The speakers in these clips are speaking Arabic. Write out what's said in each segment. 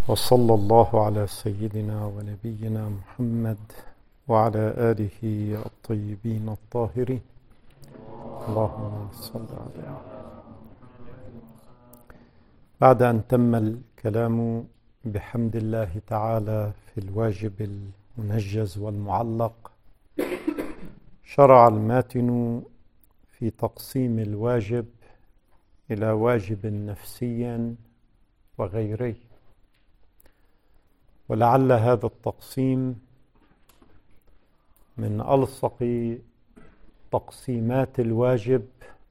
وصلى الله على سيدنا ونبينا محمد وعلى آله الطيبين الطاهرين. اللهم صل على. بعد أن تم الكلام بحمد الله تعالى في الواجب المنجز والمعلق، شرع الماتن في تقسيم الواجب إلى واجب نفسي وغيري، ولعل هذا التقسيم من ألصق تقسيمات الواجب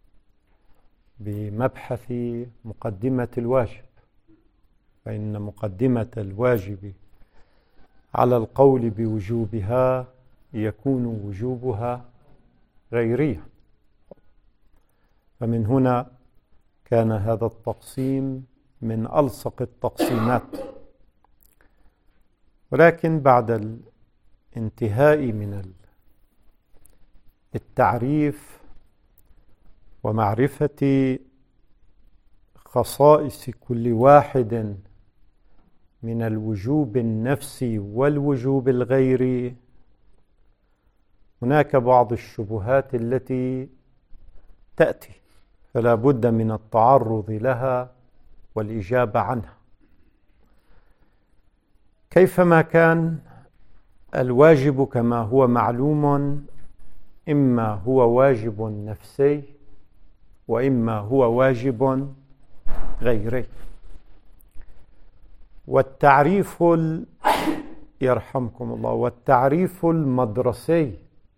بمبحث مقدمة الواجب، فإن مقدمة الواجب على القول بوجوبها يكون وجوبها غيريا، فمن هنا كان هذا التقسيم من ألصق التقسيمات. ولكن بعد الانتهاء من التعريف ومعرفة خصائص كل واحد من الوجوب النفسي والوجوب الغيري، هناك بعض الشبهات التي تأتي، فلا بد من التعرض لها والإجابة عنها. كيفما كان الواجب كما هو معلوم، إما هو واجب نفسي وإما هو واجب غيري. والتعريف يرحمكم الله، والتعريف المدرسي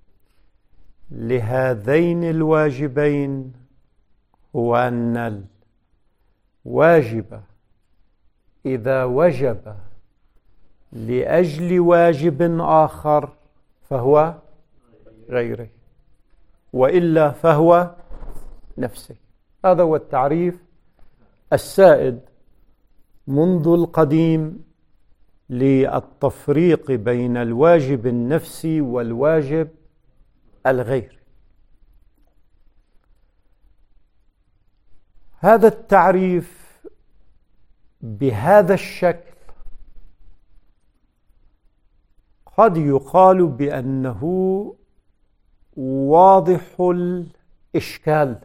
لهذين الواجبين هو أن الواجب إذا وجب لأجل واجب آخر فهو غيري، وإلا فهو نفسي. هذا هو التعريف السائد منذ القديم للتفريق بين الواجب النفسي والواجب الغيري. هذا التعريف بهذا الشكل قد يقال بأنه واضح الإشكال،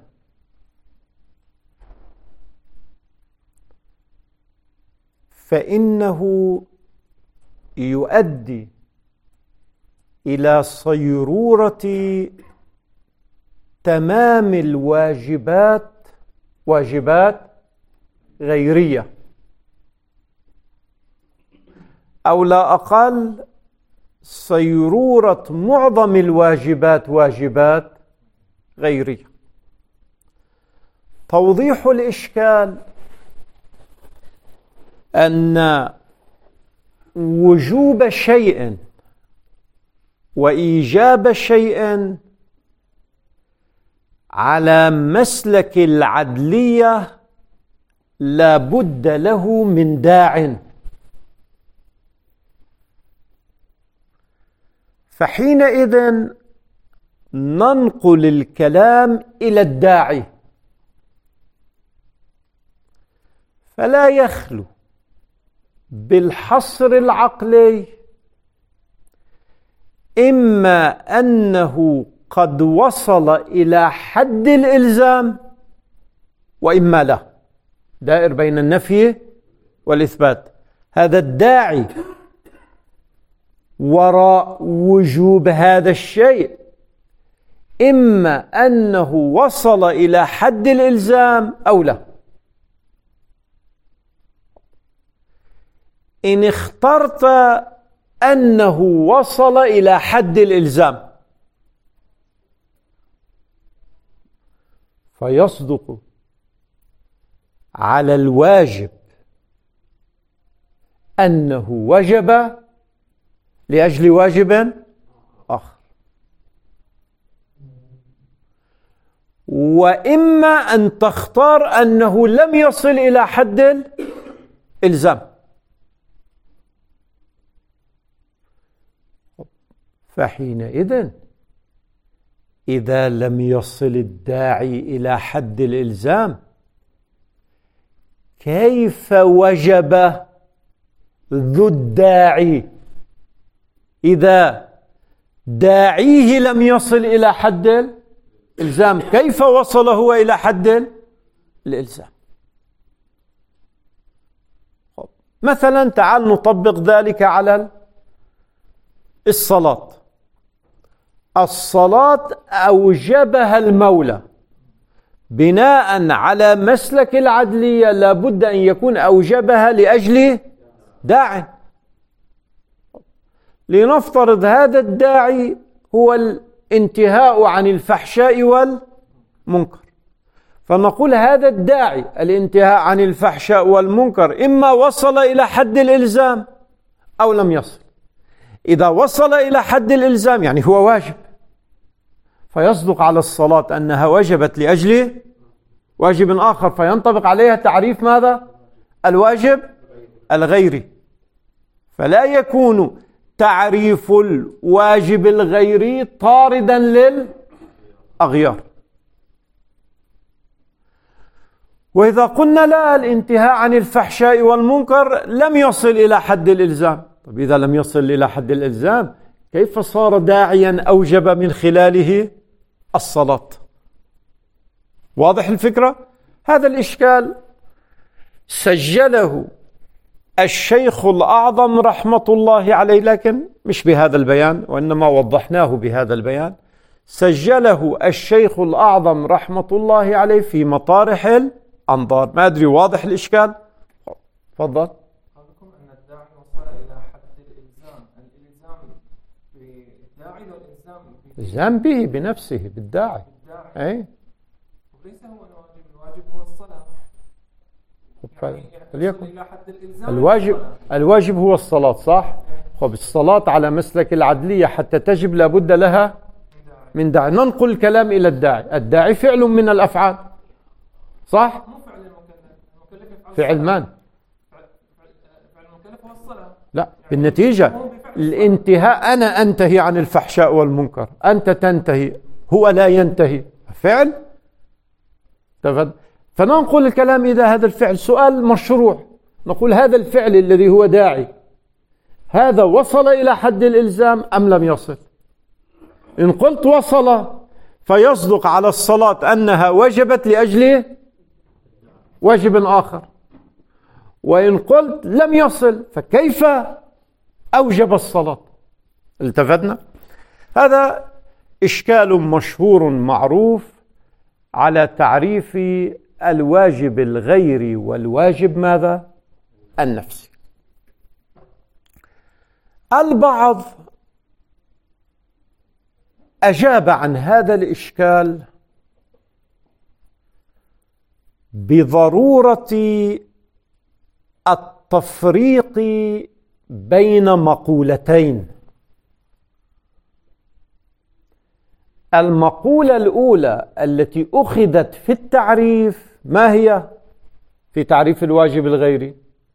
فإنه يؤدي إلى صيرورة تمام الواجبات واجبات غيرية، أو لا أقل صيرورة معظم الواجبات واجبات غيرية. توضيح الإشكال أن وجوب شيء وإيجاب شيء على مسلك العدلية لا بد له من داع، فحينئذ ننقل الكلام إلى الداعي، فلا يخلو بالحصر العقلي إما أنه قد وصل إلى حد الإلزام وإما لا، دائر بين النفي والإثبات. هذا الداعي وراء وجوب هذا الشيء إما أنه وصل إلى حد الإلزام أو لا. إن اخترت أنه وصل إلى حد الإلزام فيصدق على الواجب أنه وجب لأجل واجب آخر، وإما أن تختار أنه لم يصل إلى حد الإلزام، فحينئذ إذا لم يصل الداعي إلى حد الإلزام كيف وجب ذو الداعي إذا داعيه لم يصل إلى حد الإلزام، كيف وصل هو إلى حد الإلزام؟ مثلا تعال نطبق ذلك على الصلاة. الصلاة أوجبها المولى بناء على مسلك العدلية، لابد أن يكون أوجبها لأجل داع. لنفترض هذا الداعي هو الانتهاء عن الفحشاء والمنكر، فنقول هذا الداعي الانتهاء عن الفحشاء والمنكر إما وصل إلى حد الإلزام أو لم يصل. إذا وصل إلى حد الإلزام يعني هو واجب، فيصدق على الصلاة أنها وجبت لأجل واجب آخر، فينطبق عليها تعريف ماذا؟ الواجب الغيري. فلا يكون تعريف الواجب الغيري طاردا للأغيار. وإذا قلنا لا، الانتهاء عن الفحشاء والمنكر لم يصل إلى حد الإلزام، طيب إذا لم يصل إلى حد الإلزام كيف صار داعيا أوجب من خلاله الصلاة؟ واضح الفكرة؟ هذا الإشكال سجله الشيخ الأعظم رحمة الله عليه، لكن مش بهذا البيان وإنما وضحناه بهذا البيان. سجله الشيخ الأعظم رحمة الله عليه في مطارح الأنظار. ما أدري واضح الإشكال؟ تفضل. قولكم أن الداعي وصل إلى حد الإلزام، الإلزام بالداعي الإلزام به بنفسه بالداعي. أي وليس هو الواجب، الواجب هو الصلاة. فليكن الواجب هو الصلاة، صح؟ خب الصلاة على مسلك العدلية حتى تجب لابد لها من داعي. ننقل الكلام إلى الداعي. الداعي فعل من الأفعال، صح؟ فعل من؟ فعل المكلف هو الصلاة. لا، بالنتيجة الانتهاء، أنا أنتهي عن الفحشاء والمنكر، أنت تنتهي، هو لا ينتهي، فعل. فننقل الكلام إلى هذا الفعل. سؤال مشروع، نقول هذا الفعل الذي هو داعي هذا وصل إلى حد الإلزام أم لم يصل؟ إن قلت وصل فيصدق على الصلاة أنها وجبت لأجل واجب آخر، وإن قلت لم يصل فكيف أوجب الصلاة؟ التفتنا؟ هذا إشكال مشهور معروف على تعريف الواجب الغيري والواجب ماذا؟ النفسي. البعض أجاب عن هذا الإشكال بضرورة التفريق بين مقولتين. المقولة الأولى التي أخذت في التعريف ما هي؟ في تعريف الواجب الغيري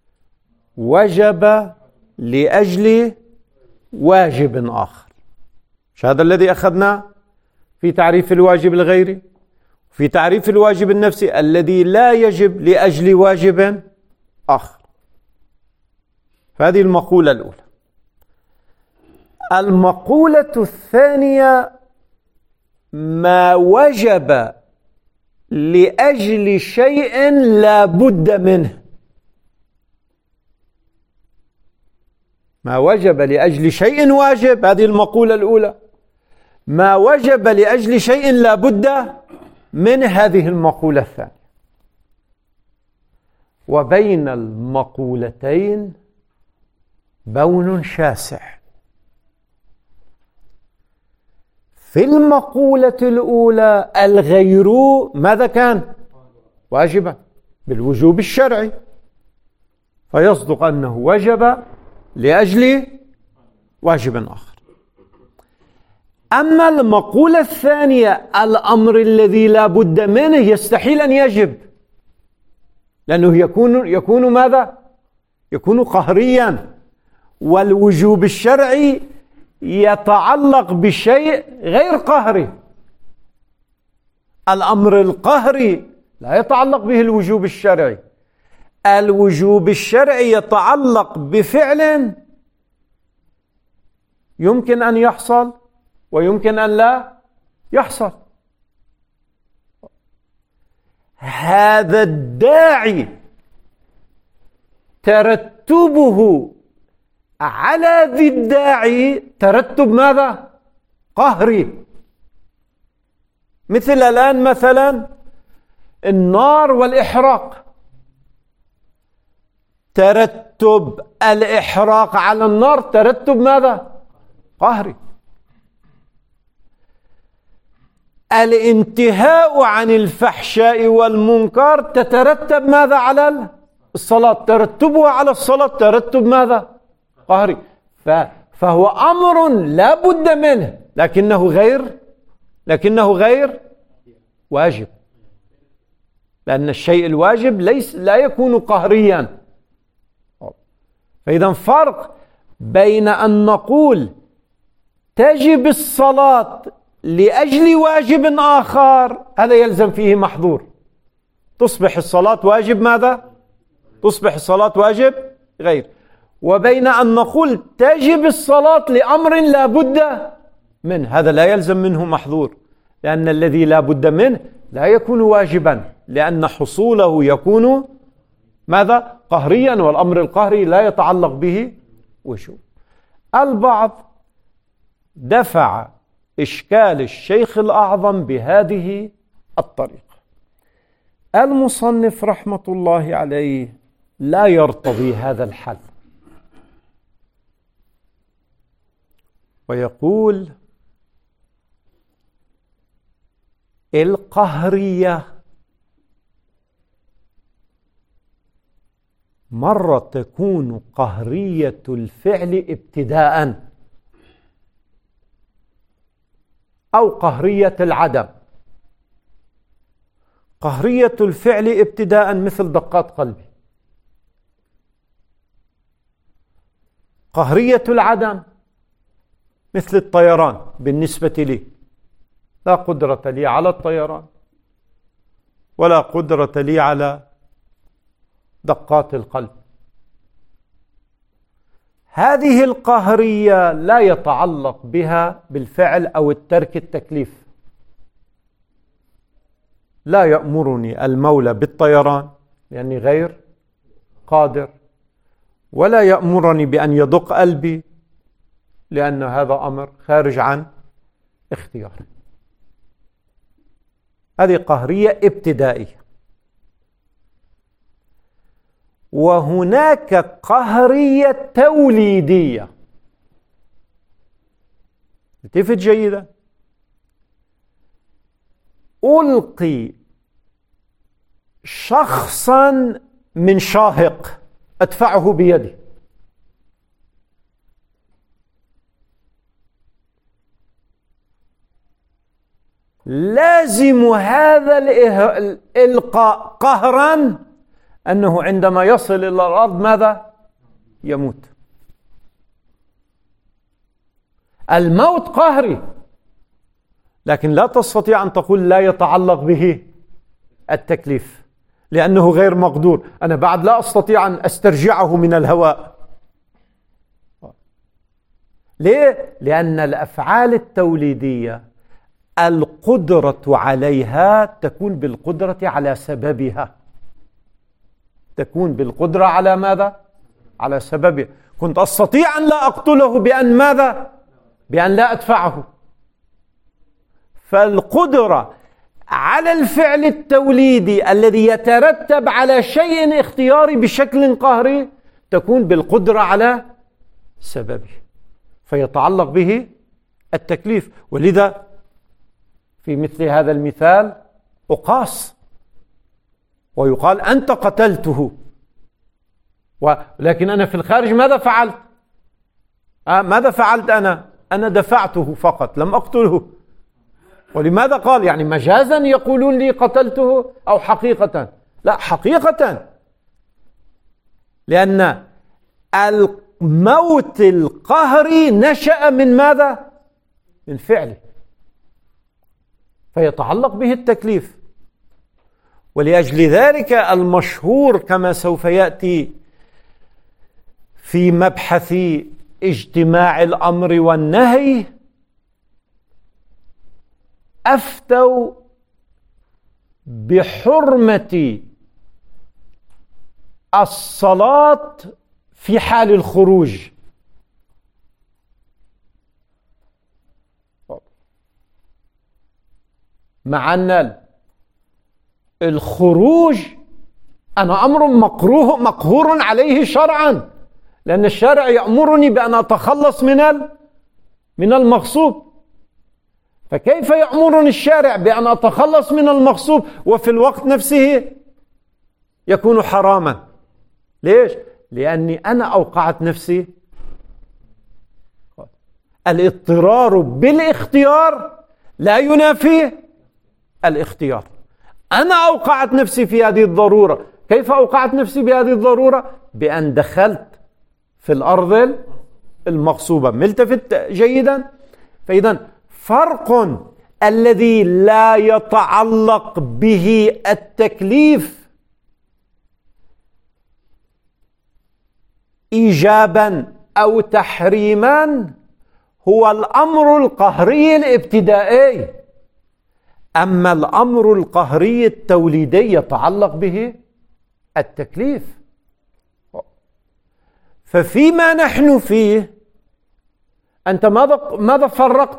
وجب لأجل واجب آخر. مش هذا الذي أخذناه في تعريف الواجب الغيري؟ في تعريف الواجب النفسي الذي لا يجب لأجل واجب آخر. هذه المقولة الأولى. المقولة الثانية ما وجب لأجل شيء لا بد منه. ما وجب لأجل شيء واجب، هذه المقولة الأولى. ما وجب لأجل شيء لا بد من، هذه المقولة الثانية. وبين المقولتين بون شاسع. في المقولة الأولى الغير ماذا كان؟ واجبا بالوجوب الشرعي، فيصدق أنه وجب لأجل واجب آخر. أما المقولة الثانية الأمر الذي لا بد منه يستحيل أن يجب، لأنه يكون ماذا؟ يكون قهريا، والوجوب الشرعي يتعلق بشيء غير قهري. الأمر القهري لا يتعلق به الوجوب الشرعي. الوجوب الشرعي يتعلق بفعل يمكن أن يحصل ويمكن أن لا يحصل. هذا الداعي ترتبه على ذي الداعي ترتب ماذا؟ قهري. مثل الآن مثلا النار والإحراق، ترتب الإحراق على النار ترتب ماذا؟ قهري. الانتهاء عن الفحشاء والمنكر تترتب ماذا على الصلاة؟ ترتبها على الصلاة ترتب ماذا؟ قهري. فهو أمر لا بد منه لكنه غير واجب، لأن الشيء الواجب لا يكون قهريا. فإذا فرق بين أن نقول تجب الصلاة لأجل واجب آخر، هذا يلزم فيه محظور، تصبح الصلاة واجب ماذا؟ تصبح الصلاة واجب غير. وبين أن نقول تجب الصلاة لأمر لا بد منه، هذا لا يلزم منه محظور، لأن الذي لا بد منه لا يكون واجبا، لأن حصوله يكون ماذا؟ قهريا، والأمر القهري لا يتعلق به وجوب. البعض دفع إشكال الشيخ الأعظم بهذه الطريقة. المصنف رحمة الله عليه لا يرتضي هذا الحل، ويقول القهرية مرة تكون قهرية الفعل ابتداء أو قهرية العدم. قهرية الفعل ابتداء مثل دقات قلبي، قهرية العدم مثل الطيران. بالنسبة لي لا قدرة لي على الطيران ولا قدرة لي على دقات القلب. هذه القهرية لا يتعلق بها بالفعل أو الترك التكليف. لا يأمرني المولى بالطيران لأني غير قادر، ولا يأمرني بأن يدق قلبي لأن هذا أمر خارج عن اختياري. هذه قهرية ابتدائية. وهناك قهرية توليدية. التفت جيدا. ألقي شخصا من شاهق أدفعه بيدي، لازم هذا الإلقاء قهرا أنه عندما يصل إلى الأرض ماذا؟ يموت. الموت قهري، لكن لا تستطيع أن تقول لا يتعلق به التكليف لأنه غير مقدور. أنا بعد لا أستطيع أن أسترجعه من الهواء. ليه؟ لأن الأفعال التوليدية القدرة عليها تكون بالقدرة على سببها، تكون بالقدرة على ماذا؟ على سببها. كنت أستطيع أن لا أقتله بأن ماذا؟ بأن لا أدفعه. فالقدرة على الفعل التوليدي الذي يترتب على شيء اختياري بشكل قهري تكون بالقدرة على سببه، فيتعلق به التكليف. ولذا في مثل هذا المثال أقاس ويقال أنت قتلته، ولكن أنا في الخارج ماذا فعلت؟ ماذا فعلت أنا دفعته فقط لم أقتله. ولماذا قال؟ يعني مجازا يقولون لي قتلته أو حقيقة؟ لا، حقيقة، لأن الموت القهري نشأ من ماذا؟ من فعله، فيتعلق به التكليف. ولأجل ذلك المشهور كما سوف يأتي في مبحث اجتماع الأمر والنهي، أفتوا بحرمة الصلاة في حال الخروج. مع أن الخروج أنا أمر مقهور عليه شرعا، لأن الشارع يأمرني بأن أتخلص من المغصوب. فكيف يأمرني الشارع بأن أتخلص من المغصوب وفي الوقت نفسه يكون حراما؟ ليش؟ لأني أنا أوقعت نفسي. الاضطرار بالاختيار لا ينافي الاختيار. أنا أوقعت نفسي في هذه الضرورة. كيف أوقعت نفسي بهذه الضرورة؟ بأن دخلت في الأرض المغصوبة. ملتفت جيدا؟ فإذا فرق الذي لا يتعلق به التكليف إيجابا أو تحريما هو الأمر القهري الابتدائي. أما الأمر القهري التوليدي يتعلق به التكليف. ففيما نحن فيه أنت ماذا فرقت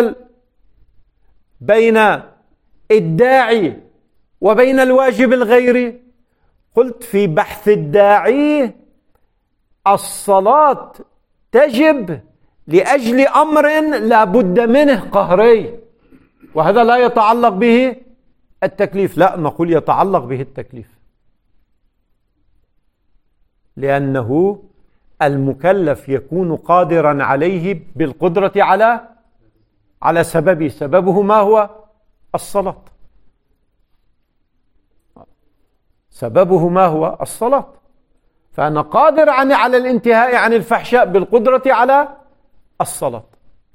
بين الداعي وبين الواجب الغيري؟ قلت في بحث الداعي الصلاة تجب لأجل أمر لا بد منه قهري، وهذا لا يتعلق به التكليف. لا، نقول يتعلق به التكليف، لأنه المكلف يكون قادرا عليه بالقدرة على سببه ما هو الصلاة. سببه ما هو الصلاة. فأنا قادر على الانتهاء عن الفحشاء بالقدرة على الصلاة،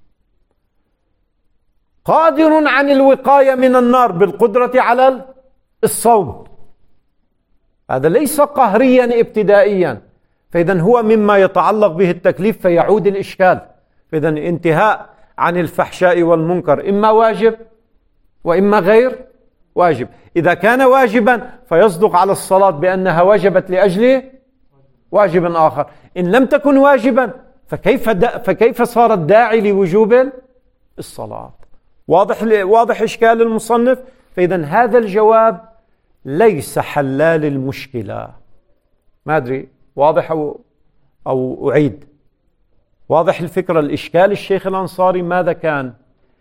قادر عن الوقاية من النار بالقدرة على الصوم. هذا ليس قهريا ابتدائيا. فإذا هو مما يتعلق به التكليف فيعود الإشكال. فإذا الانتهاء عن الفحشاء والمنكر إما واجب وإما غير واجب. إذا كان واجبا فيصدق على الصلاة بأنها وجبت لأجل واجب آخر. إن لم تكن واجبا فكيف صار الداعي لوجوب الصلاة؟ واضح إشكال المصنف. فإذا هذا الجواب ليس حلال المشكلة. ما أدري واضح أو أعيد؟ واضح الفكرة. الإشكال الشيخ الأنصاري ماذا كان؟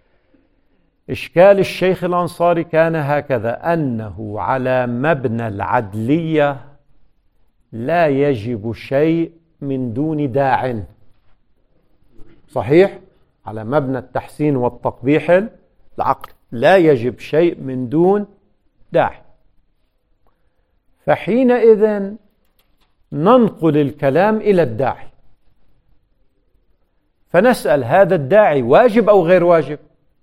إشكال الشيخ الأنصاري كان هكذا: أنه على مبنى العدلية لا يجب شيء من دون داع. صحيح؟ على مبنى التحسين والتقبيح العقل لا يجب شيء من دون داع. فحينئذ ننقل الكلام إلى الداعي فنسأل: هذا الداعي واجب أو غير واجب؟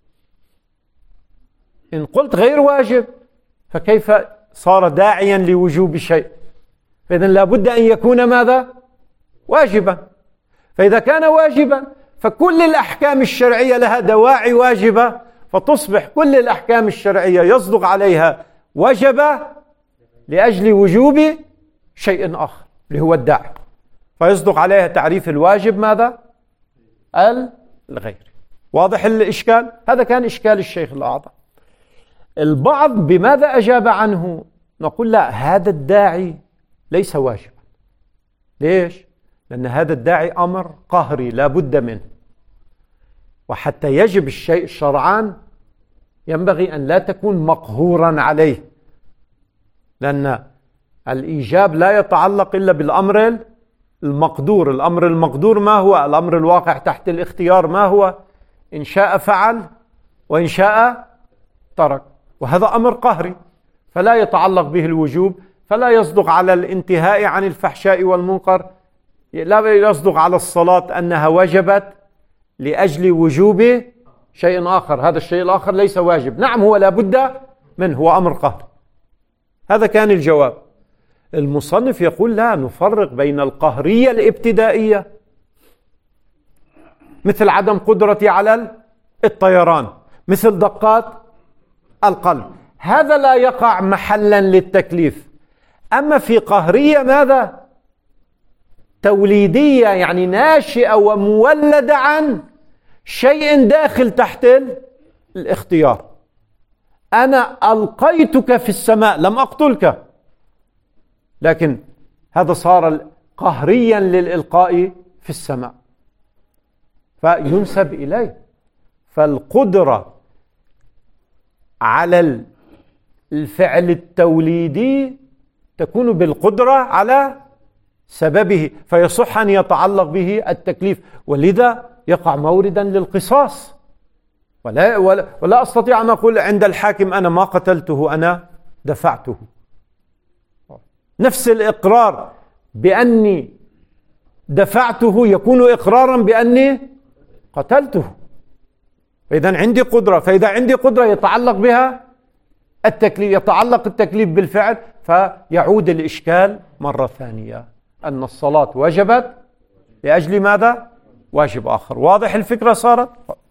إن قلت غير واجب فكيف صار داعيا لوجوب شيء؟ فإذن لابد أن يكون ماذا؟ واجبا. فإذا كان واجبا فكل الأحكام الشرعية لها دواعي واجبة، فتصبح كل الأحكام الشرعية يصدق عليها وجب لأجل وجوب شيء آخر اللي هو الداعي، فيصدق عليها تعريف الواجب ماذا؟ الغير. واضح الإشكال؟ هذا كان إشكال الشيخ الأعظم. البعض بماذا أجاب عنه؟ نقول: لا، هذا الداعي ليس واجبا. ليش؟ لأن هذا الداعي أمر قهري لا بد منه، وحتى يجب الشيء شرعا ينبغي أن لا تكون مقهورا عليه، لأن الإيجاب لا يتعلق إلا بالأمر المقدور. الأمر المقدور ما هو؟ الأمر الواقع تحت الاختيار ما هو؟ إن شاء فعل وإن شاء ترك، وهذا أمر قهري فلا يتعلق به الوجوب، فلا يصدق على الانتهاء عن الفحشاء والمنكر، لا يصدق على الصلاة أنها وجبت لأجل وجوب شيء آخر. هذا الشيء الآخر ليس واجب. نعم هو لا بد منه، هو أمر قهري. هذا كان الجواب. المصنف يقول لا، نفرق بين القهرية الابتدائية مثل عدم قدرتي على الطيران، مثل دقات القلب، هذا لا يقع محلا للتكليف. أما في قهرية ماذا؟ توليدية، يعني ناشئة ومولدة عن شيء داخل تحت الاختيار. أنا ألقيتك في السماء، لم أقتلك، لكن هذا صار قهريا للإلقاء في السماء فينسب إليه. فالقدرة على الفعل التوليدي تكون بالقدرة على سببه، فيصح أن يتعلق به التكليف، ولذا يقع موردا للقصاص. ولا أستطيع أن أقول عند الحاكم أنا ما قتلته، أنا دفعته. نفس الإقرار بأني دفعته يكون إقرارا بأني قتلته. فإذا عندي قدرة، فإذا عندي قدرة يتعلق بها التكليف، يتعلق التكليف بالفعل، فيعود الإشكال مرة ثانية أن الصلاة وجبت لأجل ماذا؟ واجب آخر. واضح الفكرة صارت؟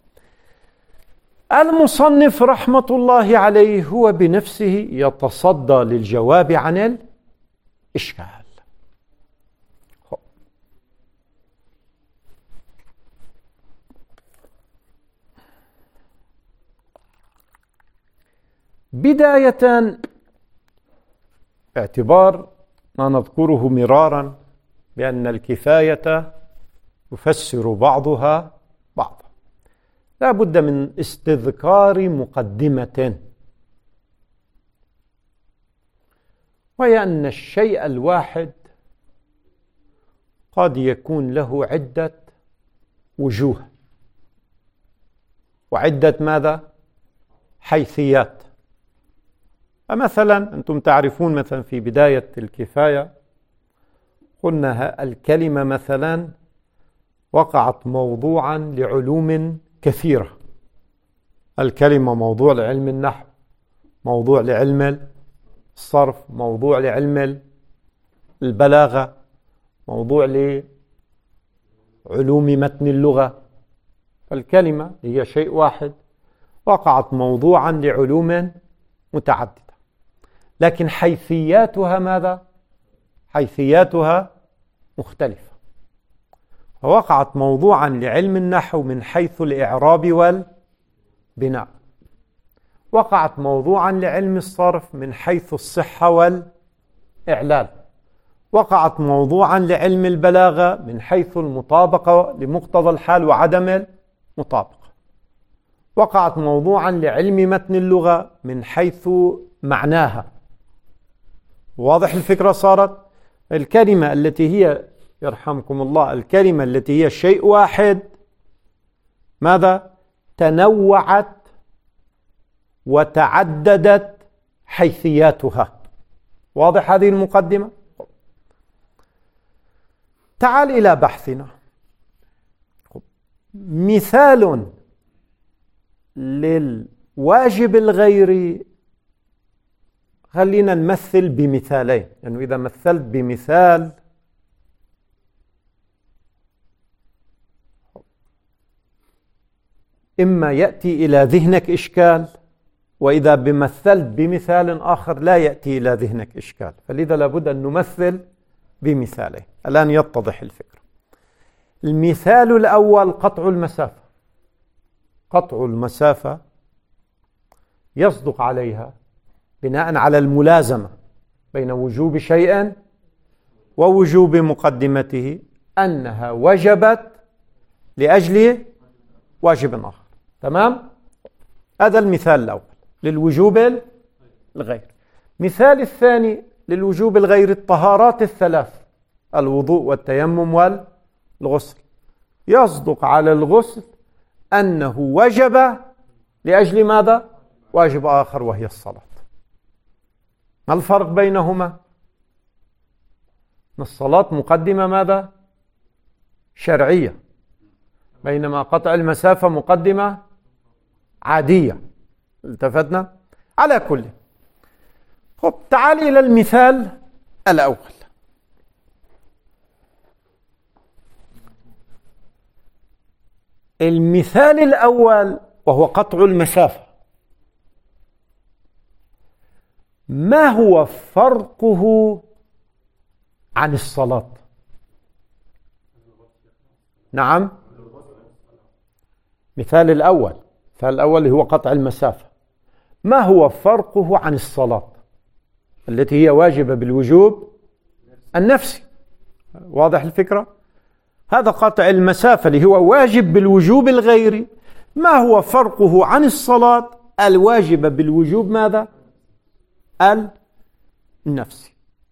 المصنف رحمة الله عليه هو بنفسه يتصدى للجواب عن الإشكال. بداية، اعتبار ما نذكره مرارا بأن الكفاية يفسر بعضها بعضا، لا بد من استذكار مقدمة، وهي أن الشيء الواحد قد يكون له عدة وجوه وعدة ماذا؟ حيثيات. فمثلا أنتم تعرفون مثلا في بداية الكفاية قلنا الكلمة مثلا وقعت موضوعا لعلوم كثيرة. الكلمة موضوع لعلم النحو، موضوع لعلم الصرف، موضوع لعلم البلاغة، موضوع لعلوم متن اللغة. فالكلمة هي شيء واحد وقعت موضوعا لعلوم متعددة، لكن حيثياتها ماذا؟ حيثياتها مختلفة. فوقعت موضوعا لعلم النحو من حيث الإعراب والبناء، وقعت موضوعا لعلم الصرف من حيث الصحة والإعلال، وقعت موضوعا لعلم البلاغة من حيث المطابقة لمقتضى الحال وعدم المطابقة، وقعت موضوعا لعلم متن اللغة من حيث معناها. واضح الفكرة صارت؟ الكلمة التي هي يرحمكم الله الكلمة التي هي شيء واحد ماذا؟ تنوعت وتعددت حيثياتها. واضح هذه المقدمة؟ تعال إلى بحثنا. مثال للواجب الغيري، خلينا نمثل بمثالين، لأنه يعني إذا مثلت بمثال إما يأتي إلى ذهنك إشكال، وإذا بمثلت بمثال آخر لا يأتي إلى ذهنك إشكال، فلذا لابد أن نمثل بمثالين. الآن يتضح الفكرة. المثال الأول قطع المسافة. قطع المسافة يصدق عليها بناء على الملازمة بين وجوب شيء ووجوب مقدمته أنها وجبت لأجل واجب آخر. تمام؟ هذا المثال الأول للوجوب الغير. مثال الثاني للوجوب الغير الطهارات الثلاث، الوضوء والتيمم والغسل. يصدق على الغسل أنه وجب لأجل ماذا؟ واجب آخر وهي الصلاة. ما الفرق بينهما؟ الصلاة مقدمة ماذا؟ شرعية، بينما قطع المسافة مقدمة عادية. التفتنا؟ على كل، طب تعال إلى المثال الأول. المثال الأول وهو قطع المسافة، ما هو فرقه عن الصلاة؟ نعم، مثال الأول اللي هو قطع المسافة، ما هو فرقه عن الصلاة التي هي واجبة بالوجوب النفسي؟ واضح الفكرة؟ هذا قطع المسافة اللي هو واجب بالوجوب الغيري، ما هو فرقه عن الصلاة الواجبة بالوجوب ماذا؟ النفسي،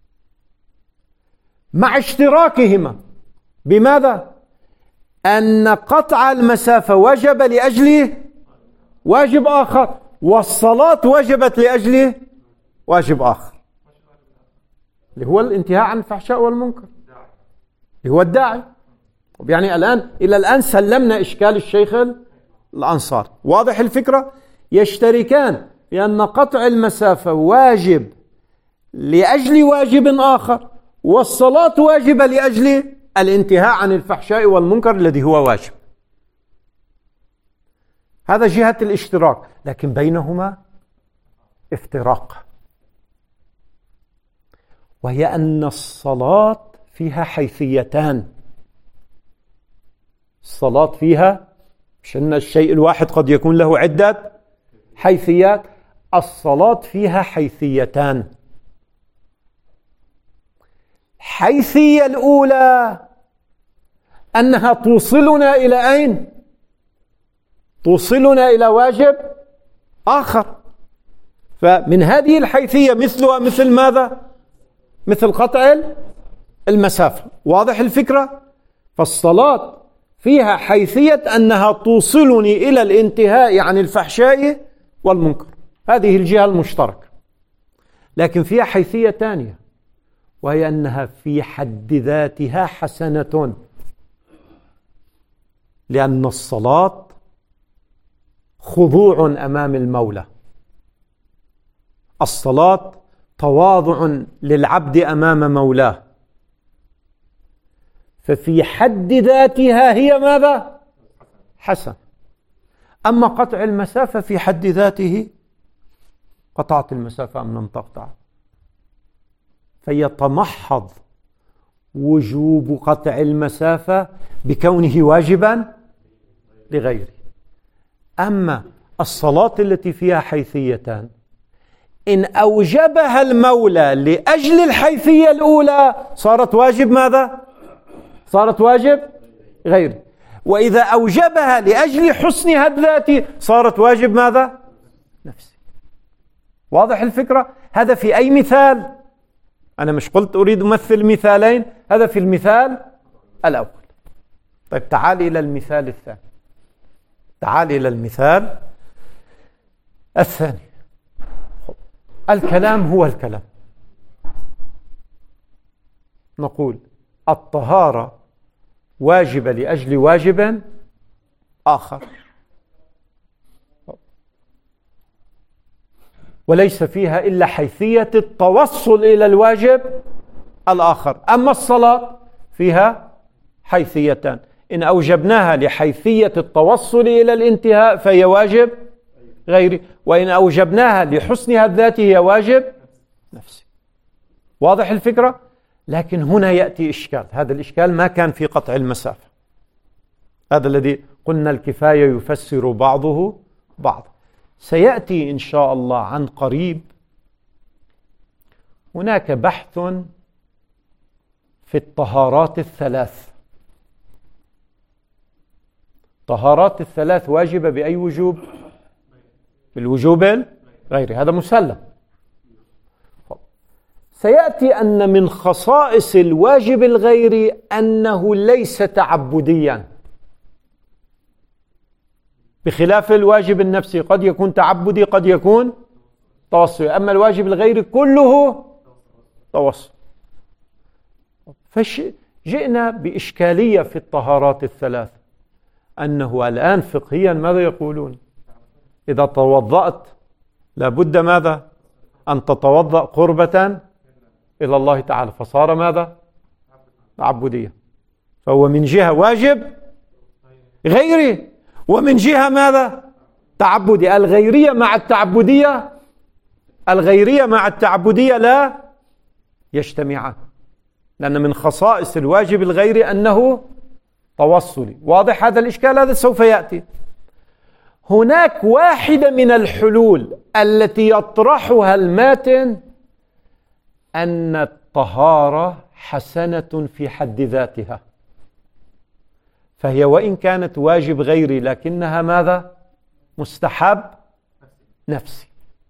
مع اشتراكهما بماذا؟ أن قطع المسافة وجب لأجل واجب آخر، والصلاة وجبت لأجل واجب آخر، اللي هو الانتهاء عن الفحشاء والمنكر، اللي هو الداعي. يعني إلى الآن سلمنا إشكال الشيخ الأنصار. واضح الفكرة؟ يشتركان لأن قطع المسافة واجب لأجل واجب آخر، والصلاة واجبة لأجل الانتهاء عن الفحشاء والمنكر الذي هو واجب. هذا جهة الاشتراك، لكن بينهما افتراق، وهي أن الصلاة فيها حيثيتان. الصلاة فيها، مش أن الشيء الواحد قد يكون له عدة حيثيات، الصلاة فيها حيثيتان. الحيثية الأولى أنها توصلنا إلى أين؟ توصلنا إلى واجب آخر. فمن هذه الحيثية مثلها مثل ماذا؟ مثل قطع المسافة. واضح الفكرة؟ فالصلاة فيها حيثية أنها توصلني إلى الانتهاء عن الفحشاء والمنكر، هذه الجهة المشتركة. لكن فيها حيثية ثانية، وهي أنها في حد ذاتها حسنة، لأن الصلاة خضوع أمام المولى، الصلاة تواضع للعبد أمام مولاه، ففي حد ذاتها هي ماذا؟ حسن. أما قطع المسافة في حد ذاته، قطعت المسافة أم لم تقطع، فيتمحض وجوب قطع المسافة بكونه واجبا لغيره. أما الصلاة التي فيها حيثيتان، إن أوجبها المولى لأجل الحيثية الأولى صارت واجب ماذا؟ صارت واجب غيره. وإذا أوجبها لأجل حسنها الذاتي صارت واجب ماذا؟ نفسي. واضح الفكرة؟ هذا في أي مثال؟ أنا مش قلت أريد أمثل مثالين، هذا في المثال الأول. طيب تعال إلى المثال الثاني. تعال إلى المثال الثاني. الكلام هو الكلام. نقول الطهارة واجبة لأجل واجب آخر، وليس فيها إلا حيثية التوصل إلى الواجب الآخر. أما الصلاة فيها حيثيتان، إن أوجبناها لحيثية التوصل إلى الانتهاء فهي واجب غيري، وإن أوجبناها لحسنها الذاتي هي واجب نفسي. واضح الفكرة؟ لكن هنا يأتي إشكال. هذا الإشكال ما كان في قطع المسافة، هذا الذي قلنا الكفاية يفسر بعضه بعض. سيأتي إن شاء الله عن قريب هناك بحث في الطهارات الثلاث. طهارات الثلاث واجبة بأي وجوب؟ بالوجوب الغيري، هذا مسلم. سيأتي أن من خصائص الواجب الغيري أنه ليس تعبديا، بخلاف الواجب النفسي قد يكون تعبدي قد يكون توصلي، أما الواجب الغيري كله توصل. فجئنا بإشكالية في الطهارات الثلاث، أنه الآن فقهيا ماذا يقولون؟ إذا توضأت لابد ماذا؟ أن تتوضأ قربة إلى الله تعالى، فصار ماذا؟ عبودية. فهو من جهة واجب غيري، ومن جهة ماذا؟ تعبدي. الغيرية مع التعبدية لا يجتمعان، لأن من خصائص الواجب الغيري أنه توصلي. واضح هذا الإشكال؟ هذا سوف يأتي. هناك واحدة من الحلول التي يطرحها الماتن أن الطهارة حسنة في حد ذاتها، فهي وإن كانت واجب غيري لكنها ماذا؟ مستحب نفسي.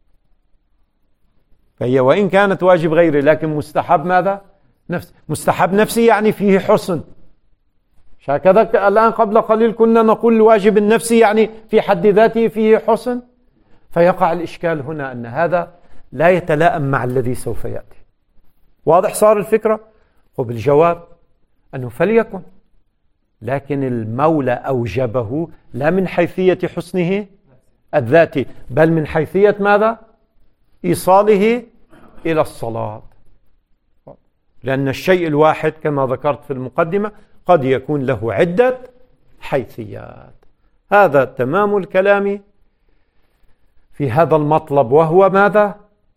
فهي وإن كانت واجب غيري لكن مستحب ماذا؟ نفسي. مستحب نفسي يعني فيه حسن. هكذا الآن قبل قليل كنا نقول الواجب النفسي يعني في حد ذاته فيه حسن. فيقع الإشكال هنا أن هذا لا يتلائم مع الذي سوف يأتي. واضح صار الفكرة؟ وبالجواب أنه فليكن، لكن المولى أوجبه لا من حيثية حسنه الذاتي، بل من حيثية ماذا؟ إيصاله إلى الصلاة. لأن الشيء الواحد كما ذكرت في المقدمة قد يكون له عدة حيثيات. هذا تمام الكلام في هذا المطلب، وهو ماذا؟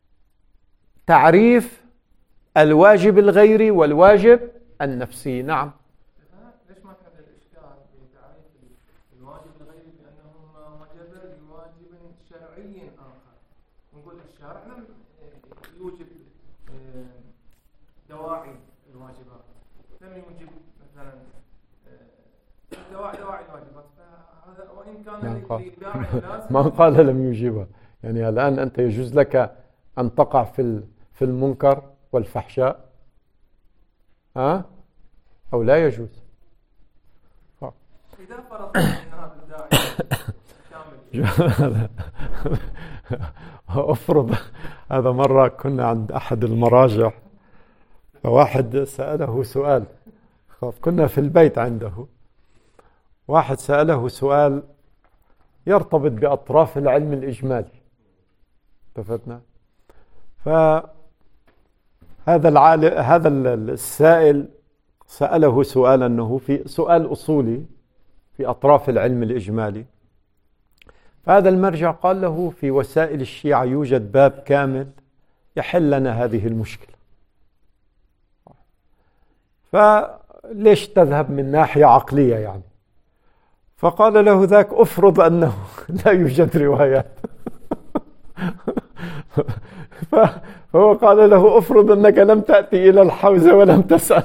تعريف الواجب الغيري والواجب النفسي. نعم. ليش ما كان الإشكال في تعريف الواجب الغيري بأنه وجب لواجب شرعي آخر؟ نقول الشرع لم يوجب دواعي الواجبات، لم يوجب مثلا دواعي الواجبات، فهذا وإن كان لداعي لازم. ما قال لم يوجبها، يعني الآن أنت يجوز لك أن تقع في المنكر والفحشاء أو لا يجوز؟ إذا فرضنا أن هذا الداعي كامل. أفرض هذا مرة كنا عند أحد المراجع، فواحد سأله سؤال، كنا في البيت عنده، واحد سأله سؤال يرتبط بأطراف العلم الإجمالي، اتفقنا؟ هذا السائل سأله سؤال أنه في سؤال أصولي في أطراف العلم الإجمالي. فهذا المرجع قال له في وسائل الشيعة يوجد باب كامل يحل لنا هذه المشكلة، فليش تذهب من ناحية عقلية يعني؟ فقال له ذاك افرض أنه لا يوجد روايات. فهو قال له افرض أنك لم تأتي إلى الحوزة ولم تسأل.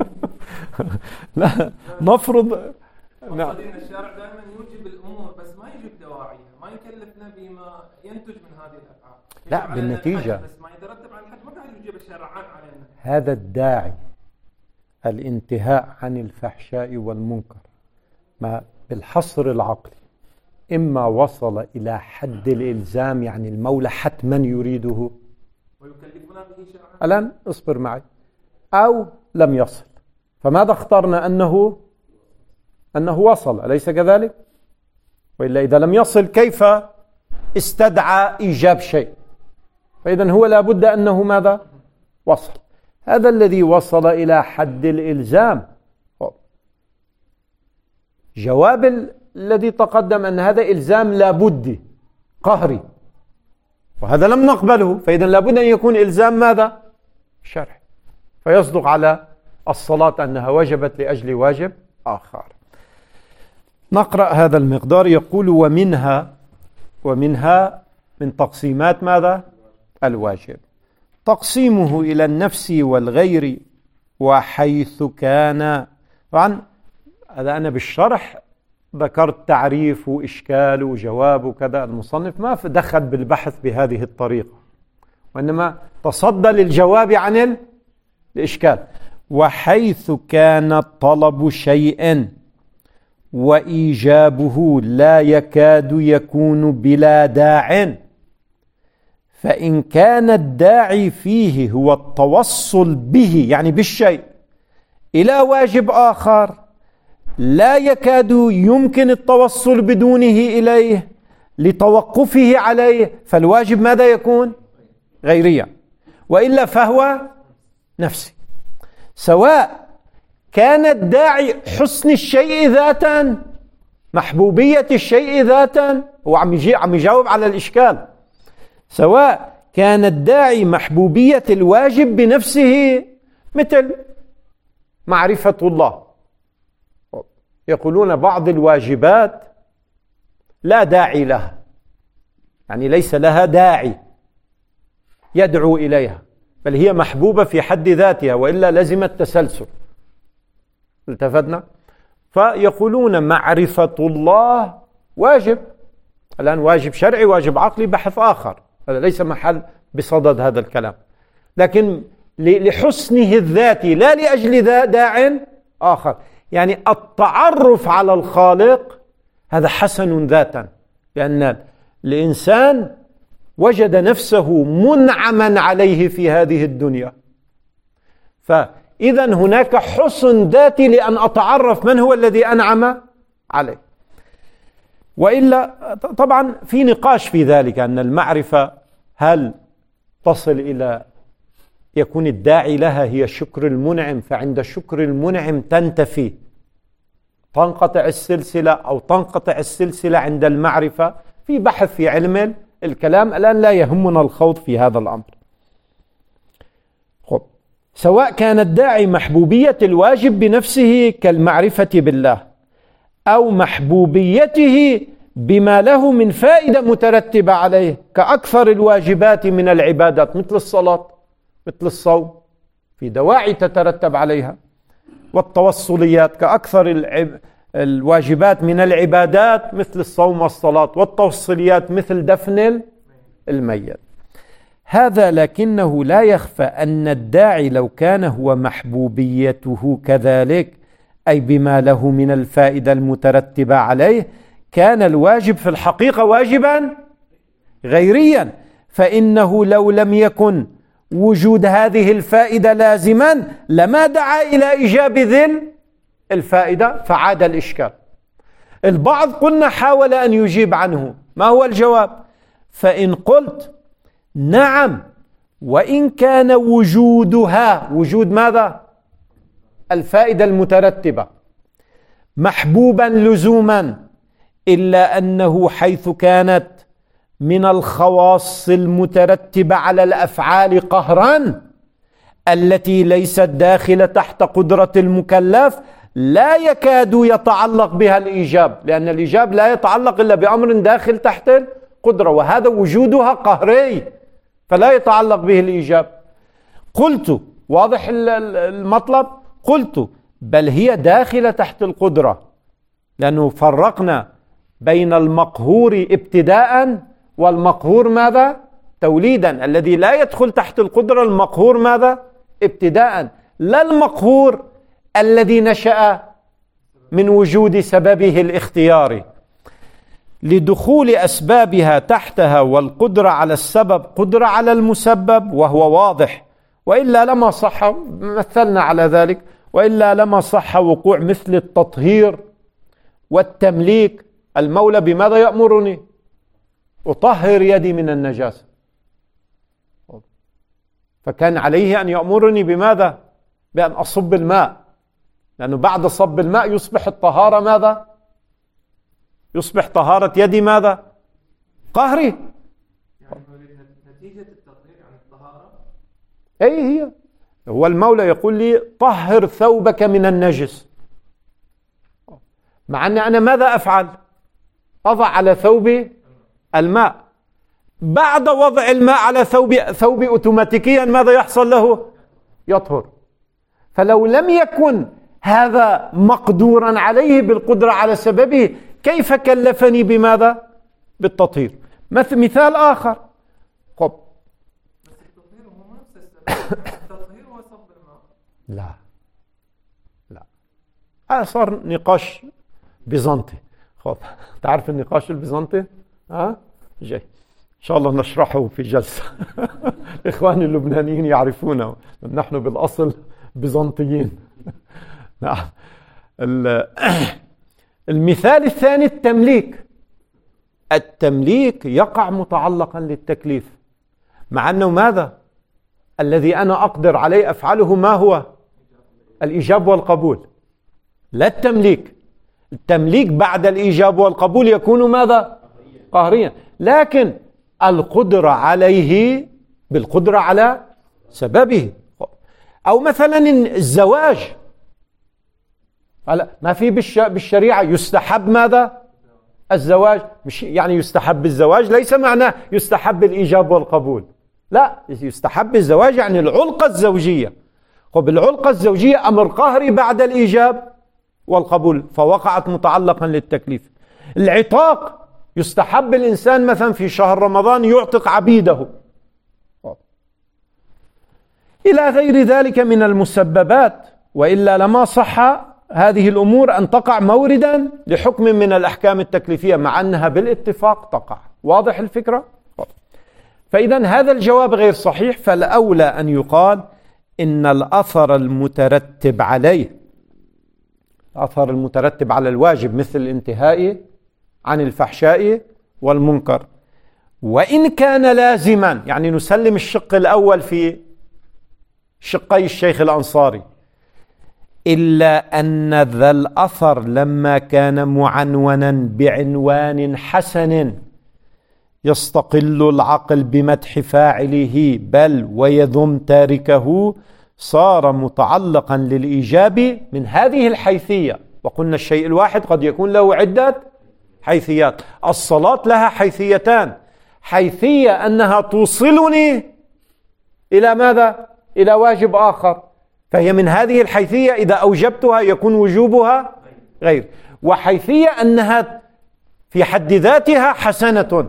لا نفرض. نعم. الشارع دائما يوجب الأمور بس ما يجب دواعيها، ما يكلفنا بما ينتج من هذه الأفعال. لا بالنتيجة بس ما يترتب على الحد ما قاعد يوجب الشرعان علينا. هذا الداعي الانتهاء عن الفحشاء والمنكر ما بالحصر العقلي إما وصل إلى حد الإلزام، يعني المولى حتما يريده ويكلفنا به شرعا، الآن اصبر معي، أو لم يصل. فماذا اخترنا؟ أنه وصل، أليس كذلك؟ وإلا إذا لم يصل كيف استدعى إيجاب شيء؟ فإذا هو لابد أنه ماذا؟ وصل. هذا الذي وصل إلى حد الإلزام. جواب الذي تقدم أن هذا إلزام لابد قهري، وهذا لم نقبله، فإذا لابد أن يكون إلزام ماذا؟ شرعي، فيصدق على الصلاة أنها وجبت لأجل واجب آخر. نقرأ هذا المقدار. يقول ومنها من تقسيمات ماذا؟ الواجب تقسيمه إلى النفس والغير وحيث كان. طبعا هذا أنا بالشرح ذكرت تعريف وإشكال وجواب وكذا، المصنف ما دخل بالبحث بهذه الطريقة، وإنما تصدى للجواب عن الإشكال. وحيث كان طلب شيء وإيجابه لا يكاد يكون بلا داع، فإن كان الداعي فيه هو التوصل به يعني بالشيء إلى واجب آخر لا يكاد يمكن التوصل بدونه إليه لتوقفه عليه، فالواجب ماذا يكون؟ غيريا، وإلا فهو نفسي. سواء كان الداعي حسن الشيء ذاتا، محبوبية الشيء ذاتا، هو عم يجاوب على الإشكال. سواء كان الداعي محبوبية الواجب بنفسه، مثل معرفة الله. يقولون بعض الواجبات لا داعي لها، يعني ليس لها داعي يدعو إليها، بل هي محبوبة في حد ذاتها، وإلا لزم التسلسل. التفتنا؟ فيقولون معرفة الله واجب. الآن واجب شرعي، واجب عقلي، بحث آخر، هذا ليس محل بصدد هذا الكلام، لكن لحسنه الذاتي لا لأجل داع آخر. يعني التعرف على الخالق هذا حسن ذاتا، لأن الإنسان وجد نفسه منعما عليه في هذه الدنيا، فإذا هناك حسن ذاتي لأن أتعرف من هو الذي أنعم عليه. وإلا طبعا في نقاش في ذلك، أن المعرفة هل تصل إلى يكون الداعي لها هي شكر المنعم، فعند شكر المنعم تنتفي، تنقطع السلسلة، أو تنقطع السلسلة عند المعرفة. في بحث في علم الكلام، الآن لا يهمنا الخوض في هذا الأمر. سواء كان الداعي محبوبية الواجب بنفسه كالمعرفة بالله، أو محبوبيته بما له من فائدة مترتبة عليه كأكثر الواجبات من العبادات، مثل الصلاة، مثل الصوم، في دواعي تترتب عليها، والتوصليات كأكثر الواجبات من العبادات مثل الصوم والصلاة، والتوصليات مثل دفن الميت. هذا لكنه لا يخفى أن الداعي لو كان هو محبوبيته كذلك، أي بما له من الفائدة المترتبة عليه، كان الواجب في الحقيقة واجبا غيريا، فإنه لو لم يكن وجود هذه الفائدة لازما لما دعا إلى إيجاب ذي الفائدة، فعاد الإشكال. البعض قلنا حاول أن يجيب عنه، ما هو الجواب؟ فإن قلت نعم، وإن كان وجودها، وجود ماذا؟ الفائدة المترتبة، محبوبا لزوما، إلا أنه حيث كانت من الخواص المترتبة على الأفعال قهرا التي ليست داخلة تحت قدرة المكلف، لا يكاد يتعلق بها الإيجاب، لأن الإيجاب لا يتعلق إلا بأمر داخل تحت القدرة، وهذا وجودها قهري فلا يتعلق به الإيجاب. قلت واضح المطلب؟ قلت بل هي داخلة تحت القدرة، لأنه فرقنا بين المقهور ابتداء والمقهور ماذا؟ توليدا. الذي لا يدخل تحت القدرة المقهور ماذا؟ ابتداء، لا المقهور الذي نشأ من وجود سببه الاختياري. لدخول أسبابها تحتها، والقدرة على السبب قدرة على المسبب، وهو واضح، وإلا لما صح، مثلنا على ذلك، وإلا لما صح وقوع مثل التطهير والتمليك. المولى بماذا يأمرني؟ أطهر يدي من النجاسة، فكان عليه أن يأمرني بماذا؟ بأن أصب الماء، لأنه بعد صب الماء يصبح الطهارة ماذا؟ يصبح طهارة يدي ماذا؟ قهري. يعني نتيجة التطهير عن الطهارة، أي هي، هو المولى يقول لي طهر ثوبك من النجس، مع أن أنا ماذا أفعل؟ أضع على ثوبي الماء، بعد وضع الماء على ثوبي أوتوماتيكيا ماذا يحصل له؟ يطهر. فلو لم يكن هذا مقدورا عليه بالقدرة على سببه، كيف كلفني بماذا؟ بالتطهير. مثال آخر، بس التطهير هو نفس السبب، التطهير هو صب الماء. لا هذا صار نقاش بيزنطي. تعرف النقاش البيزنطي؟ جاي إن شاء الله نشرحه في جلسة. إخواني اللبنانيين يعرفونه، نحن بالأصل بيزنطيين. نعم. المثال الثاني التمليك. التمليك يقع متعلقا للتكليف، مع أنه ماذا؟ الذي أنا أقدر عليه أفعله ما هو؟ الإيجاب والقبول، لا التمليك. التمليك بعد الإيجاب والقبول يكون ماذا؟ قهريا. لكن القدرة عليه بالقدرة على سببه. أو مثلا الزواج، ما في بالشريعة يستحب ماذا؟ الزواج. مش يعني يستحب الزواج ليس معناه يستحب الإيجاب والقبول، لا، يستحب الزواج يعني العلقة الزوجية. العلقة الزوجية أمر قهري بعد الإيجاب والقبول، فوقعت متعلقا للتكليف. العتاق، يستحب الإنسان مثلا في شهر رمضان يعتق عبيده، إلى غير ذلك من المسببات. وإلا لما صح هذه الأمور أن تقع موردا لحكم من الأحكام التكليفية، مع أنها بالاتفاق تقع. واضح الفكرة؟ فإذا هذا الجواب غير صحيح. فالأولى أن يقال إن الأثر المترتب عليه، الأثر المترتب على الواجب مثل الانتهاء عن الفحشاء والمنكر، وإن كان لازما، يعني نسلم الشق الأول في شقي الشيخ الأنصاري، إلا أن ذا الأثر لما كان معنونا بعنوان حسن يستقل العقل بمدح فاعله بل ويذم تاركه، صار متعلقا للإيجاب من هذه الحيثية. وقلنا الشيء الواحد قد يكون له عدة حيثيات. الصلاة لها حيثيتان: حيثية أنها توصلني إلى ماذا؟ إلى واجب آخر، فهي من هذه الحيثية إذا أوجبتها يكون وجوبها غير، وحيثية أنها في حد ذاتها حسنة.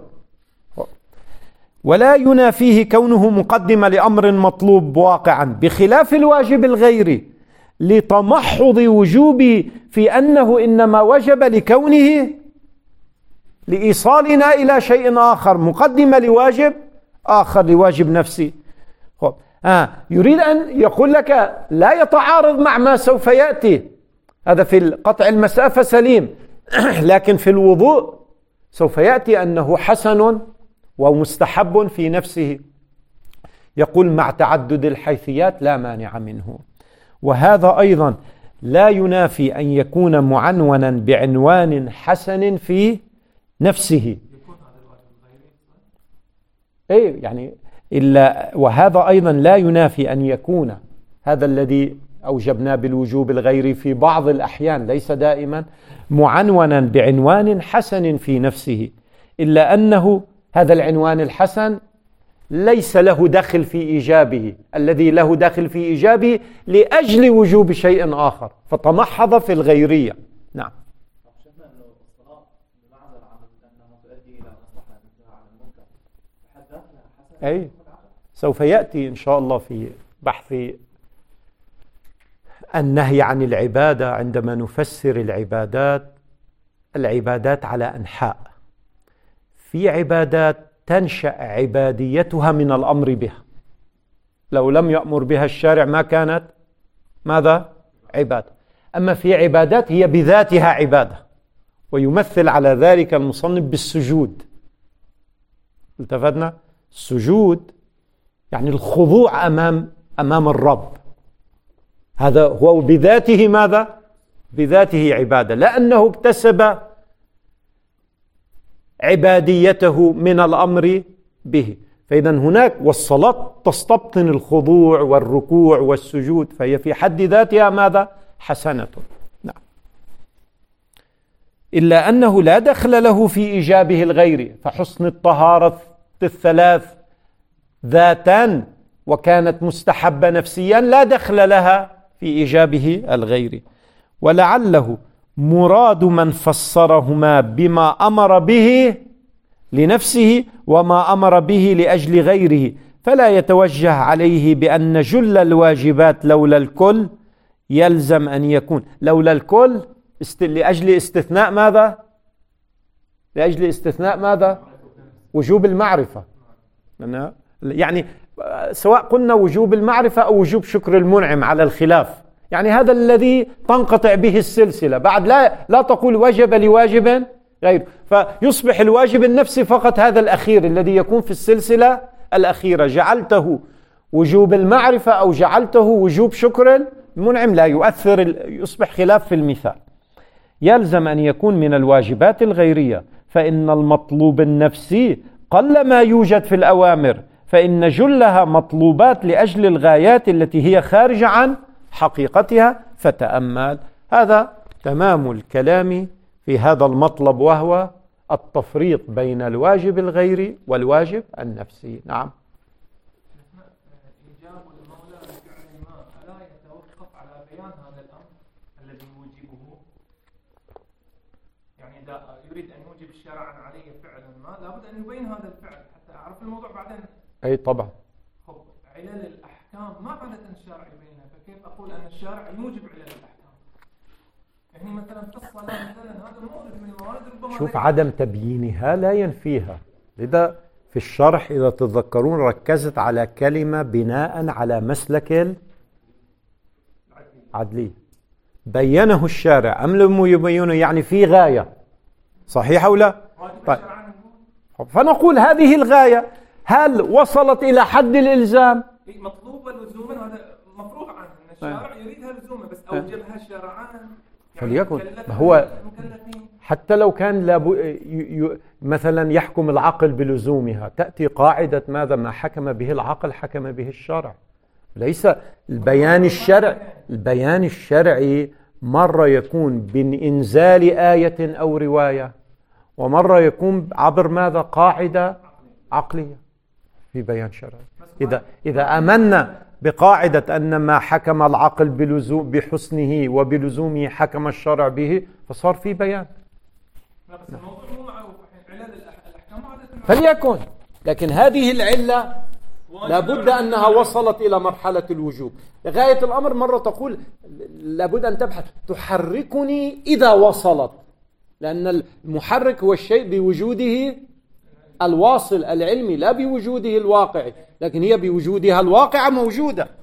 ولا ينافيه كونه مقدمة لأمر مطلوب واقعا، بخلاف الواجب الغيري لتمحض وجوبه في أنه إنما وجب لكونه لإيصالنا إلى شيء آخر، مقدمة لواجب آخر، لواجب نفسي. يريد أن يقول لك لا يتعارض مع ما سوف يأتي، هذا في قطع المسافة سليم، لكن في الوضوء سوف يأتي أنه حسن ومستحب في نفسه. يقول مع تعدد الحيثيات لا مانع منه. وهذا أيضا لا ينافي أن يكون معنونا بعنوان حسن في نفسه. يعني إلا وهذا أيضا لا ينافي أن يكون هذا الذي أوجبنا بالوجوب الغيري في بعض الأحيان، ليس دائما، معنونا بعنوان حسن في نفسه، إلا أنه هذا العنوان الحسن ليس له دخل في إيجابه، الذي له دخل في إيجابه لأجل وجوب شيء آخر، فتمحض في الغيرية. نعم. أي سوف يأتي إن شاء الله في بحث النهي عن العبادة عندما نفسر العبادات على أنحاء. في عبادات تنشأ عباديتها من الأمر بها، لو لم يأمر بها الشارع ما كانت ماذا؟ عبادة. أما في عبادات هي بذاتها عبادة، ويمثل على ذلك المصنف بالسجود. التفتنا؟ السجود يعني الخضوع أمام الرب، هذا هو بذاته ماذا؟ بذاته عبادة، لأنه اكتسب عباديته من الأمر به. فإذا هناك، والصلاة تستبطن الخضوع والركوع والسجود، فهي في حد ذاتها ماذا؟ حسنة. نعم. إلا أنه لا دخل له في إيجابه الغير، فحسن الطهارة الثلاث ذاتا وكانت مستحبة نفسيا لا دخل لها في إيجابه الغير. ولعله مراد من فسرهما بما أمر به لنفسه وما أمر به لأجل غيره، فلا يتوجه عليه بأن جل الواجبات لولا الكل يلزم أن يكون لولا الكل لأجل استثناء ماذا؟ لأجل استثناء ماذا؟ وجوب المعرفة. يعني سواء قلنا وجوب المعرفة أو وجوب شكر المنعم على الخلاف، يعني هذا الذي تنقطع به السلسلة، بعد لا تقول وجب لواجب غيره، فيصبح الواجب النفسي فقط هذا الأخير الذي يكون في السلسلة الأخيرة جعلته وجوب المعرفة أو جعلته وجوب شكر المنعم لا يؤثر، يصبح خلاف في المثال. يلزم أن يكون من الواجبات الغيرية، فإن المطلوب النفسي قل ما يوجد في الأوامر، فإن جلها مطلوبات لأجل الغايات التي هي خارجة عن حقيقتها. فتأمل، هذا تمام الكلام في هذا المطلب، وهو التفريق بين الواجب الغيري والواجب النفسي. نعم. إيجاب المولى لفعل ما ألا يتوقف على بيان هذا الأمر الذي يوجبه؟ يعني إذا يريد أن يوجب الشرع علي فعلا ما، لابد أن يبين هذا الفعل حتى أعرف الموضوع بعدين. أي طبعا. علل الأحكام ما عادة الشارع يبينها، فكيف أقول أن الشارع يوجب علل الأحكام؟ يعني مثلا في الصلاة مثلا هذا مورد من الموارد ربما. شوف، عدم تبيينها لا ينفيها. لذا في الشرح إذا تتذكرون ركزت على كلمة بناء على مسلك العدلية. بينه الشارع أم لم يبينه؟ يعني في غاية، صحيح أو لا؟ طيب. فنقول هذه الغاية هل وصلت إلى حد الإلزام؟ مطلوبة لزوما، هذا مفروغ عنه أن الشارع يريدها لزوما، بس أوجبها شرعا. فليكن هو حتى لو كان مثلا يحكم العقل بلزومها، تأتي قاعدة ماذا؟ ما حكم به العقل حكم به الشرع. ليس البيان الشرعي مرة يكون بإنزال آية أو رواية، ومرة يكون عبر ماذا؟ قاعدة عقلية في بيان شرعي. إذا آمنا بقاعدة أن ما حكم العقل بحسنه وبلزومه حكم الشرع به، فصار في بيان. فليكن، لكن هذه العلة لابد أنها وصلت إلى مرحلة الوجوب. غاية الأمر مرة تقول لابد أن تبحث تحركني إذا وصلت، لأن المحرك هو الشيء بوجوده الواصل العلمي لا بوجوده الواقعي، لكن هي بوجودها الواقع موجودة.